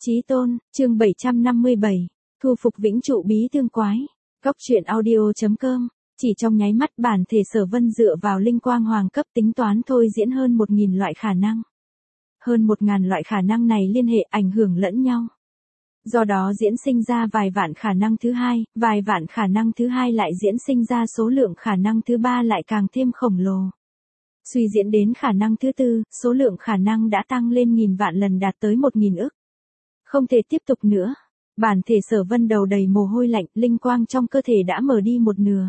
Chí tôn, chương 757, thu phục vĩnh trụ bí tương quái. Góc truyện audio.com, chỉ trong nháy mắt bản thể Sở Vân dựa vào linh quang hoàng cấp tính toán thôi diễn hơn 1.000 loại khả năng. Hơn 1.000 loại khả năng này liên hệ ảnh hưởng lẫn nhau. Do đó diễn sinh ra vài vạn khả năng thứ hai, vài vạn khả năng thứ hai lại diễn sinh ra số lượng khả năng thứ ba lại càng thêm khổng lồ. Suy diễn đến khả năng thứ tư, số lượng khả năng đã tăng lên nghìn vạn lần đạt tới 1.000 ức. Không thể tiếp tục nữa. Bản thể Sở Vân đầu đầy mồ hôi lạnh, linh quang trong cơ thể đã mở đi một nửa.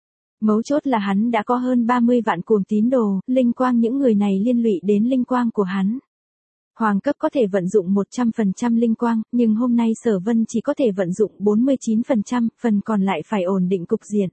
Mấu chốt là hắn đã có hơn 30 vạn cuồng tín đồ, linh quang những người này liên lụy đến linh quang của hắn. Hoàng cấp có thể vận dụng 100% linh quang, nhưng hôm nay Sở Vân chỉ có thể vận dụng 49%, phần còn lại phải ổn định cục diện.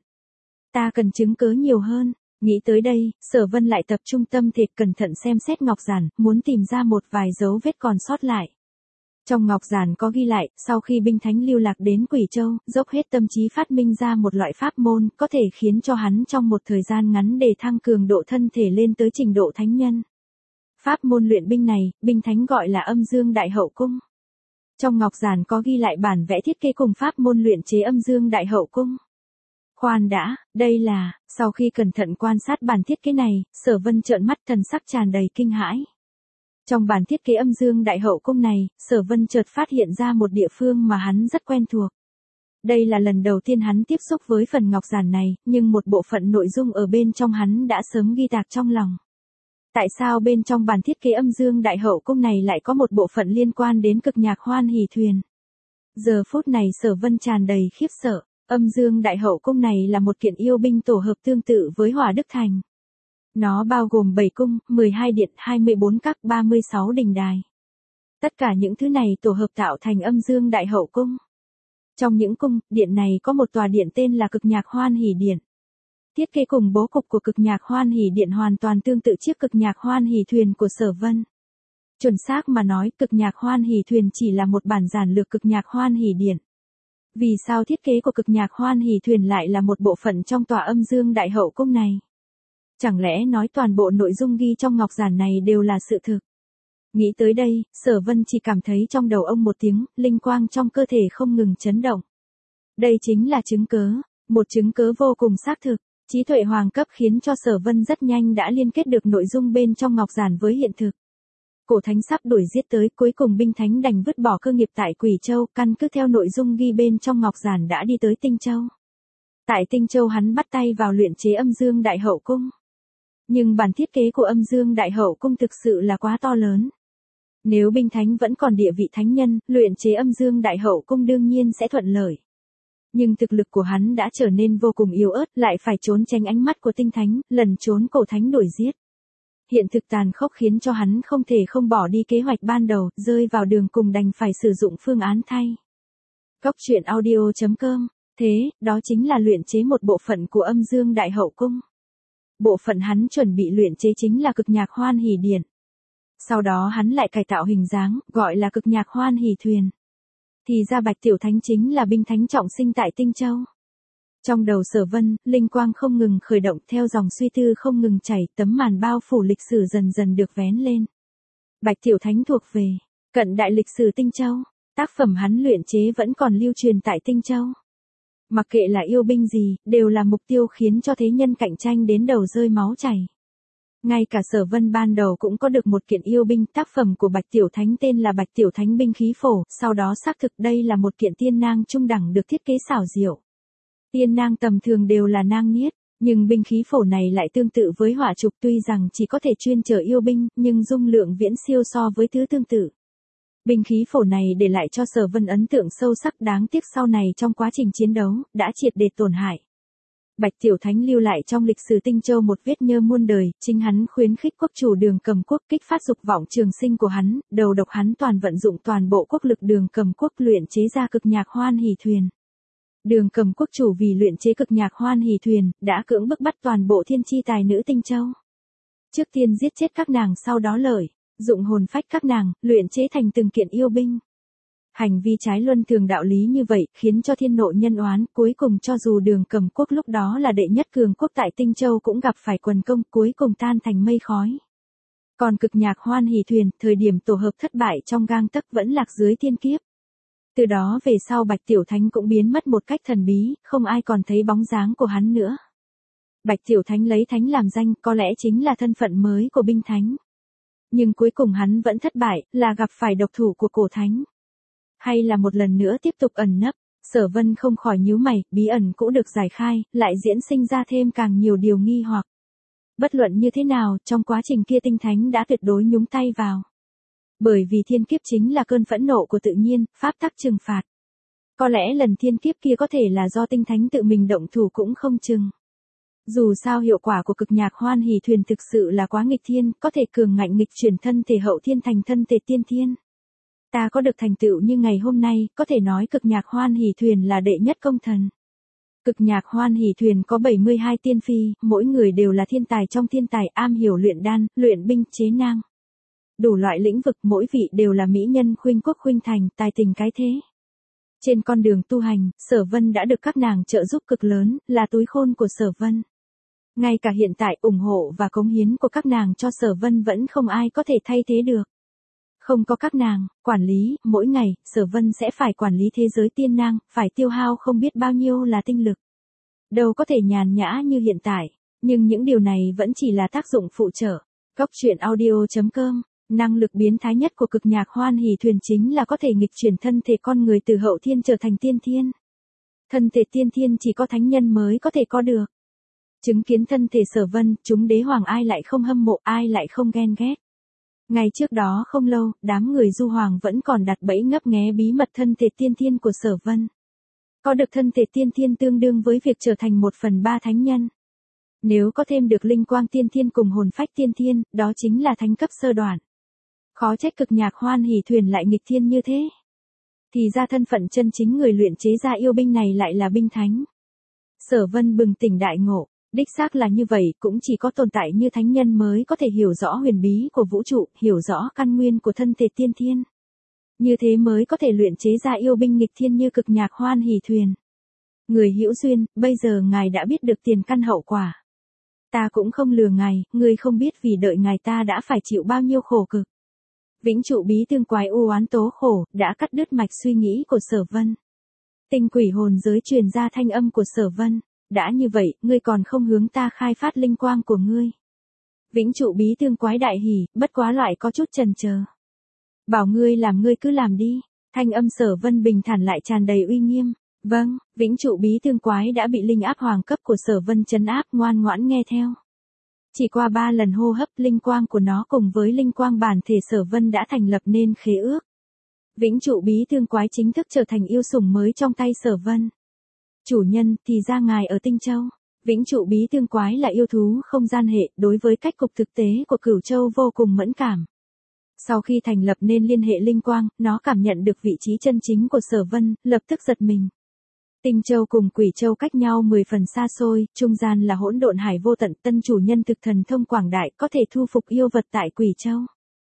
Ta cần chứng cứ nhiều hơn. Nghĩ tới đây, Sở Vân lại tập trung tâm thể cẩn thận xem xét ngọc giản, muốn tìm ra một vài dấu vết còn sót lại. Trong ngọc giản có ghi lại, sau khi binh thánh lưu lạc đến Quỷ Châu, dốc hết tâm trí phát minh ra một loại pháp môn, có thể khiến cho hắn trong một thời gian ngắn để thăng cường độ thân thể lên tới trình độ thánh nhân. Pháp môn luyện binh này, binh thánh gọi là Âm Dương Đại Hậu Cung. Trong ngọc giản có ghi lại bản vẽ thiết kế cùng pháp môn luyện chế Âm Dương Đại Hậu Cung. Khoan đã, đây là, sau khi cẩn thận quan sát bản thiết kế này, Sở Vân trợn mắt thần sắc tràn đầy kinh hãi. Trong bản thiết kế Âm Dương Đại Hậu Cung này, Sở Vân chợt phát hiện ra một địa phương mà hắn rất quen thuộc. Đây là lần đầu tiên hắn tiếp xúc với phần ngọc giản này, nhưng một bộ phận nội dung ở bên trong hắn đã sớm ghi tạc trong lòng. Tại sao bên trong bản thiết kế Âm Dương Đại Hậu Cung này lại có một bộ phận liên quan đến cực nhạc hoan hỷ thuyền? Giờ phút này Sở Vân tràn đầy khiếp sợ. Âm Dương Đại Hậu Cung này là một kiện yêu binh tổ hợp tương tự với Hỏa Đức Thành. Nó bao gồm 7 cung, 12 điện, 24 các, 36 đình đài. Tất cả những thứ này tổ hợp tạo thành Âm Dương Đại Hậu Cung. Trong những cung, điện này có một tòa điện tên là Cực Nhạc Hoan Hỷ Điện. Thiết kế cùng bố cục của Cực Nhạc Hoan Hỷ Điện hoàn toàn tương tự chiếc Cực Nhạc Hoan Hỷ Thuyền của Sở Vân. Chuẩn xác mà nói, Cực Nhạc Hoan Hỷ Thuyền chỉ là một bản giản lược Cực Nhạc Hoan Hỷ Điện. Vì sao thiết kế của Cực Nhạc Hoan Hỷ Thuyền lại là một bộ phận trong tòa Âm Dương Đại Hậu Cung này? Chẳng lẽ nói toàn bộ nội dung ghi trong ngọc giản này đều là sự thực? Nghĩ tới đây, Sở Vân chỉ cảm thấy trong đầu ông một tiếng, linh quang trong cơ thể không ngừng chấn động. Đây chính là chứng cớ, một chứng cớ vô cùng xác thực. Trí tuệ hoàng cấp khiến cho Sở Vân rất nhanh đã liên kết được nội dung bên trong ngọc giản với hiện thực. Cổ thánh sắp đuổi giết tới, cuối cùng binh thánh đành vứt bỏ cơ nghiệp tại Quỷ Châu, căn cứ theo nội dung ghi bên trong ngọc giản đã đi tới Tinh Châu. Tại Tinh Châu hắn bắt tay vào luyện chế Âm Dương Đại Hậu Cung. Nhưng bản thiết kế của Âm Dương Đại Hậu Cung thực sự là quá to lớn. Nếu binh thánh vẫn còn địa vị thánh nhân, luyện chế Âm Dương Đại Hậu Cung đương nhiên sẽ thuận lợi. Nhưng thực lực của hắn đã trở nên vô cùng yếu ớt, lại phải trốn tránh ánh mắt của tinh thánh, lần trốn cổ thánh đuổi giết. Hiện thực tàn khốc khiến cho hắn không thể không bỏ đi kế hoạch ban đầu, rơi vào đường cùng đành phải sử dụng phương án thay. Góc truyện audio.com, thế, đó chính là luyện chế một bộ phận của Âm Dương Đại Hậu Cung. Bộ phận hắn chuẩn bị luyện chế chính là Cực Nhạc Hoan Hỷ Điện. Sau đó hắn lại cải tạo hình dáng, gọi là Cực Nhạc Hoan Hỷ Thuyền. Thì ra Bạch Tiểu Thánh chính là binh thánh trọng sinh tại Tinh Châu. Trong đầu Sở Vân, linh quang không ngừng khởi động theo dòng suy tư không ngừng chảy, tấm màn bao phủ lịch sử dần dần được vén lên. Bạch Tiểu Thánh thuộc về cận đại lịch sử Tinh Châu, tác phẩm hắn luyện chế vẫn còn lưu truyền tại Tinh Châu. Mặc kệ là yêu binh gì, đều là mục tiêu khiến cho thế nhân cạnh tranh đến đầu rơi máu chảy. Ngay cả Sở Vân ban đầu cũng có được một kiện yêu binh, tác phẩm của Bạch Tiểu Thánh tên là Bạch Tiểu Thánh binh khí phổ, sau đó xác thực đây là một kiện tiên nang trung đẳng được thiết kế xảo diệu. Tiên nang tầm thường đều là nang niết, nhưng binh khí phổ này lại tương tự với hỏa trục, tuy rằng chỉ có thể chuyên chở yêu binh, nhưng dung lượng viễn siêu so với thứ tương tự. Binh khí phổ này để lại cho Sở Vân ấn tượng sâu sắc, đáng tiếc sau này trong quá trình chiến đấu, đã triệt để tổn hại. Bạch Tiểu Thánh lưu lại trong lịch sử Tinh Châu một vết nhơ muôn đời, chính hắn khuyến khích quốc chủ Đường Cầm Quốc kích phát dục vọng trường sinh của hắn, đầu độc hắn toàn vận dụng toàn bộ quốc lực Đường Cầm Quốc luyện chế ra Cực Nhạc Hoan Hỷ Thuyền. Đường Cầm Quốc chủ vì luyện chế Cực Nhạc Hoan Hỷ Thuyền, đã cưỡng bức bắt toàn bộ thiên chi tài nữ Tinh Châu. Trước tiên giết chết các nàng, sau đó dụng hồn phách các nàng, luyện chế thành từng kiện yêu binh. Hành vi trái luân thường đạo lý như vậy, khiến cho thiên nộ nhân oán, cuối cùng cho dù Đường Cầm Quốc lúc đó là đệ nhất cường quốc tại Tinh Châu cũng gặp phải quần công, cuối cùng tan thành mây khói. Còn cực nhạc hoan hỷ thuyền, thời điểm tổ hợp thất bại trong gang tấc vẫn lạc dưới thiên kiếp. Từ đó về sau Bạch Tiểu Thánh cũng biến mất một cách thần bí, không ai còn thấy bóng dáng của hắn nữa. Bạch Tiểu Thánh lấy thánh làm danh, có lẽ chính là thân phận mới của binh thánh. Nhưng cuối cùng hắn vẫn thất bại, là gặp phải độc thủ của cổ thánh. Hay là một lần nữa tiếp tục ẩn nấp, Sở Vân không khỏi nhíu mày, bí ẩn cũng được giải khai, lại diễn sinh ra thêm càng nhiều điều nghi hoặc. Bất luận như thế nào, trong quá trình kia tinh thánh đã tuyệt đối nhúng tay vào. Bởi vì thiên kiếp chính là cơn phẫn nộ của tự nhiên, pháp tắc trừng phạt. Có lẽ lần thiên kiếp kia có thể là do tinh thánh tự mình động thủ cũng không chừng. Dù sao hiệu quả của cực nhạc hoan hỷ thuyền thực sự là quá nghịch thiên, có thể cường ngạnh nghịch chuyển thân thể hậu thiên thành thân thể tiên thiên. Ta có được thành tựu như ngày hôm nay, có thể nói cực nhạc hoan hỷ thuyền là đệ nhất công thần. Cực nhạc hoan hỷ thuyền có 72 tiên phi, mỗi người đều là thiên tài trong thiên tài, am hiểu luyện đan, luyện binh, chế nang. Đủ loại lĩnh vực, mỗi vị đều là mỹ nhân khuynh quốc khuynh thành, tài tình cái thế. Trên con đường tu hành, Sở Vân đã được các nàng trợ giúp cực lớn, là túi khôn của Sở Vân. Ngay cả hiện tại, ủng hộ và cống hiến của các nàng cho Sở Vân vẫn không ai có thể thay thế được. Không có các nàng, quản lý, mỗi ngày, Sở Vân sẽ phải quản lý thế giới tiên nang, phải tiêu hao không biết bao nhiêu là tinh lực. Đâu có thể nhàn nhã như hiện tại, nhưng những điều này vẫn chỉ là tác dụng phụ trợ. Góc truyện audio.com, năng lực biến thái nhất của cực nhạc hoan hỷ thuyền chính là có thể nghịch chuyển thân thể con người từ hậu thiên trở thành tiên thiên. Thân thể tiên thiên chỉ có thánh nhân mới có thể có được. Chứng kiến thân thể Sở Vân, chúng đế hoàng ai lại không hâm mộ, ai lại không ghen ghét. Ngay trước đó không lâu, đám người du hoàng vẫn còn đặt bẫy ngấp nghé bí mật thân thể tiên thiên của Sở Vân. Có được thân thể tiên thiên tương đương với việc trở thành 1/3 thánh nhân. Nếu có thêm được linh quang tiên thiên cùng hồn phách tiên thiên, đó chính là thánh cấp sơ đoạn. Khó trách cực nhạc hoan hỷ thuyền lại nghịch thiên như thế. Thì ra thân phận chân chính người luyện chế ra yêu binh này lại là binh thánh. Sở Vân bừng tỉnh đại ngộ. Đích xác là như vậy, cũng chỉ có tồn tại như thánh nhân mới có thể hiểu rõ huyền bí của vũ trụ, hiểu rõ căn nguyên của thân thể tiên thiên. Như thế mới có thể luyện chế ra yêu binh nghịch thiên như cực nhạc hoan hỷ thuyền. Người hữu duyên, bây giờ ngài đã biết được tiền căn hậu quả. Ta cũng không lừa ngài, ngươi không biết vì đợi ngài ta đã phải chịu bao nhiêu khổ cực. Vĩnh trụ bí tương quái u oán tố khổ, đã cắt đứt mạch suy nghĩ của Sở Vân. Tinh quỷ hồn giới truyền ra thanh âm của Sở Vân. Đã như vậy, ngươi còn không hướng ta khai phát linh quang của ngươi. Vĩnh trụ bí tương quái đại hỉ, bất quá loại có chút chần chờ. Bảo ngươi làm ngươi cứ làm đi. Thanh âm Sở Vân bình thản lại tràn đầy uy nghiêm. Vâng, vĩnh trụ bí tương quái đã bị linh áp hoàng cấp của Sở Vân trấn áp, ngoan ngoãn nghe theo. Chỉ qua 3 lần hô hấp, linh quang của nó cùng với linh quang bản thể Sở Vân đã thành lập nên khế ước. Vĩnh trụ bí tương quái chính thức trở thành yêu sủng mới trong tay Sở Vân. Chủ nhân, thì ra ngài ở Tinh Châu. Vĩnh trụ bí tương quái là yêu thú không gian hệ, đối với cách cục thực tế của Cửu Châu vô cùng mẫn cảm. Sau khi thành lập nên liên hệ linh quang, nó cảm nhận được vị trí chân chính của Sở Vân, lập tức giật mình. Tinh Châu cùng Quỷ Châu cách nhau 10 phần xa xôi, trung gian là hỗn độn hải vô tận, tân chủ nhân thực thần thông quảng đại, có thể thu phục yêu vật tại Quỷ Châu.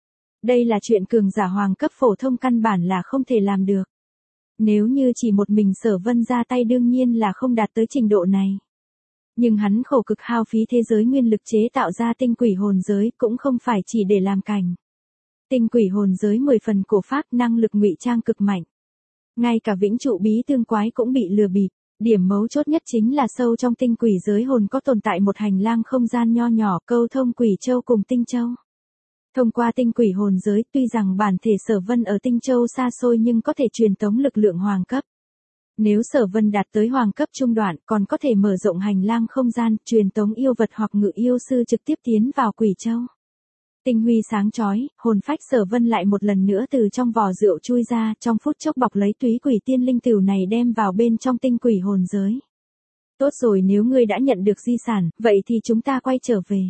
Đây là chuyện cường giả hoàng cấp phổ thông căn bản là không thể làm được. Nếu như chỉ một mình Sở Vân ra tay đương nhiên là không đạt tới trình độ này. Nhưng hắn khổ cực hao phí thế giới nguyên lực chế tạo ra tinh quỷ hồn giới cũng không phải chỉ để làm cảnh. Tinh quỷ hồn giới 10 phần cổ pháp, năng lực ngụy trang cực mạnh. Ngay cả vĩnh trụ bí tương quái cũng bị lừa bịp. Điểm mấu chốt nhất chính là sâu trong tinh quỷ giới hồn có tồn tại một hành lang không gian nho nhỏ câu thông Quỷ Châu cùng Tinh Châu. Thông qua tinh quỷ hồn giới, tuy rằng bản thể Sở Vân ở Tinh Châu xa xôi nhưng có thể truyền tống lực lượng hoàng cấp. Nếu Sở Vân đạt tới hoàng cấp trung đoạn, còn có thể mở rộng hành lang không gian, truyền tống yêu vật hoặc ngự yêu sư trực tiếp tiến vào Quỷ Châu. Tinh huy sáng chói, hồn phách Sở Vân lại một lần nữa từ trong vò rượu chui ra, trong phút chốc bọc lấy túy quỷ tiên linh tửu này đem vào bên trong tinh quỷ hồn giới. Tốt rồi, nếu ngươi đã nhận được di sản, vậy thì chúng ta quay trở về.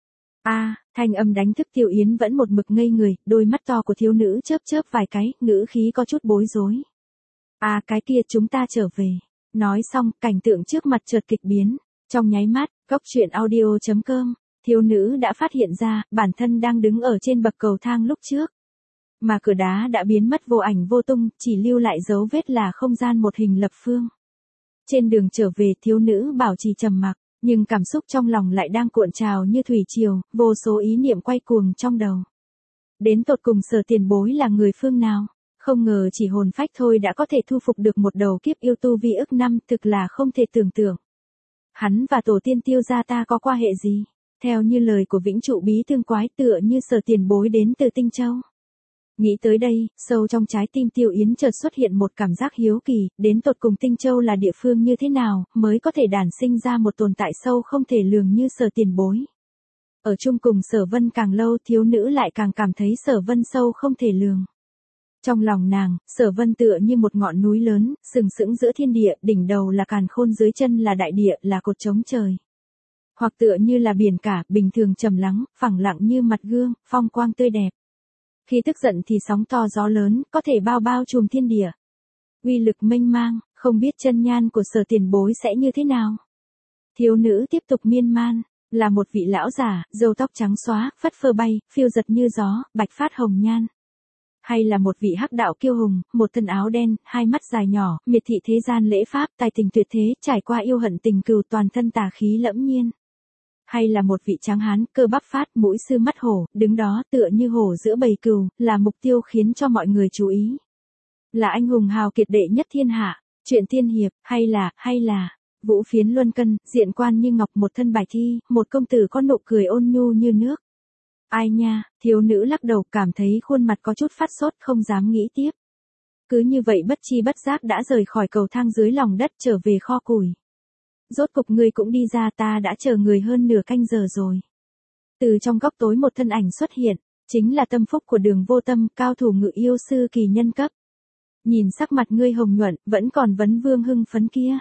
Thanh âm đánh thức Tiêu Yến vẫn một mực ngây người, đôi mắt to của thiếu nữ chớp chớp vài cái, ngữ khí có chút bối rối. Cái kia chúng ta trở về. Nói xong, cảnh tượng trước mặt chợt kịch biến. Trong nháy mắt, góc truyện audio.com, thiếu nữ đã phát hiện ra, bản thân đang đứng ở trên bậc cầu thang lúc trước. Mà cửa đá đã biến mất vô ảnh vô tung, chỉ lưu lại dấu vết là không gian một hình lập phương. Trên đường trở về, thiếu nữ bảo trì trầm mặc. Nhưng cảm xúc trong lòng lại đang cuộn trào như thủy triều, vô số ý niệm quay cuồng trong đầu. Đến tột cùng Sở Tiền Bối là người phương nào? Không ngờ chỉ hồn phách thôi đã có thể thu phục được một đầu kiếp yêu tu vi ức năm, thực là không thể tưởng tượng. Hắn và tổ tiên Tiêu gia ta có quan hệ gì? Theo như lời của Vĩnh Trụ Bí Thương Quái, tựa như Sở Tiền Bối đến từ Tinh Châu. Nghĩ tới đây, sâu trong trái tim Tiêu Yến chợt xuất hiện một cảm giác hiếu kỳ, đến tột cùng Tinh Châu là địa phương như thế nào, mới có thể đản sinh ra một tồn tại sâu không thể lường như Sở Tiền Bối. Ở chung cùng Sở Vân càng lâu, thiếu nữ lại càng cảm thấy Sở Vân sâu không thể lường. Trong lòng nàng, Sở Vân tựa như một ngọn núi lớn, sừng sững giữa thiên địa, đỉnh đầu là càn khôn, dưới chân là đại địa, là cột trống trời. Hoặc tựa như là biển cả, bình thường trầm lắng, phẳng lặng như mặt gương, phong quang tươi đẹp. Khi tức giận thì sóng to gió lớn, có thể bao trùm thiên địa. Uy lực mênh mang, không biết chân nhan của Sở Tiền Bối sẽ như thế nào. Thiếu nữ tiếp tục miên man, là một vị lão già, râu tóc trắng xóa, phất phơ bay, phiêu giật như gió, bạch phát hồng nhan. Hay là một vị hắc đạo kiêu hùng, một thân áo đen, hai mắt dài nhỏ, miệt thị thế gian lễ pháp, tài tình tuyệt thế, trải qua yêu hận tình cừu, toàn thân tà khí lẫm nhiên. Hay là một vị tráng hán, cơ bắp phát, mũi sư mắt hổ, đứng đó tựa như hổ giữa bầy cừu, là mục tiêu khiến cho mọi người chú ý. Là anh hùng hào kiệt đệ nhất thiên hạ, chuyện tiên hiệp, hay là Vũ Phiến Luân Cân, diện quan như ngọc, một thân bài thi, một công tử có nụ cười ôn nhu như nước. Ai nha, thiếu nữ lắc đầu, cảm thấy khuôn mặt có chút phát sốt, không dám nghĩ tiếp. Cứ như vậy bất chi bất giác đã rời khỏi cầu thang dưới lòng đất, trở về kho củi. Rốt cục ngươi cũng đi ra, ta đã chờ người hơn nửa canh giờ rồi. Từ trong góc tối một thân ảnh xuất hiện, chính là tâm phúc của Đường Vô Tâm, cao thủ ngự yêu sư kỳ nhân cấp. Nhìn sắc mặt ngươi hồng nhuận, vẫn còn vấn vương hưng phấn kia.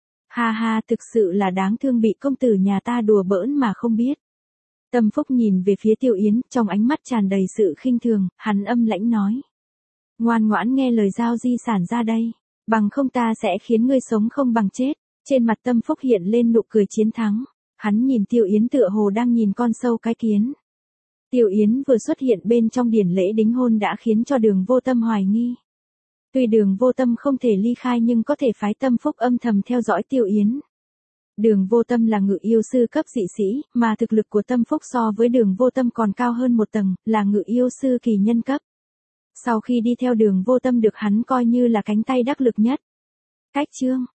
Ha ha, thực sự là đáng thương, bị công tử nhà ta đùa bỡn mà không biết. Tâm Phúc nhìn về phía Tiêu Yến, trong ánh mắt tràn đầy sự khinh thường, hắn âm lãnh nói. Ngoan ngoãn nghe lời giao di sản ra đây, bằng không ta sẽ khiến ngươi sống không bằng chết. Trên mặt Tâm Phúc hiện lên nụ cười chiến thắng, hắn nhìn Tiêu Yến tựa hồ đang nhìn con sâu cái kiến. Tiêu Yến vừa xuất hiện bên trong điển lễ đính hôn đã khiến cho Đường Vô Tâm hoài nghi. Tuy Đường Vô Tâm không thể ly khai nhưng có thể phái Tâm Phúc âm thầm theo dõi Tiêu Yến. Đường Vô Tâm là ngự yêu sư cấp dị sĩ, mà thực lực của Tâm Phúc so với Đường Vô Tâm còn cao hơn một tầng, là ngự yêu sư kỳ nhân cấp. Sau khi đi theo Đường Vô Tâm được hắn coi như là cánh tay đắc lực nhất. Cách chương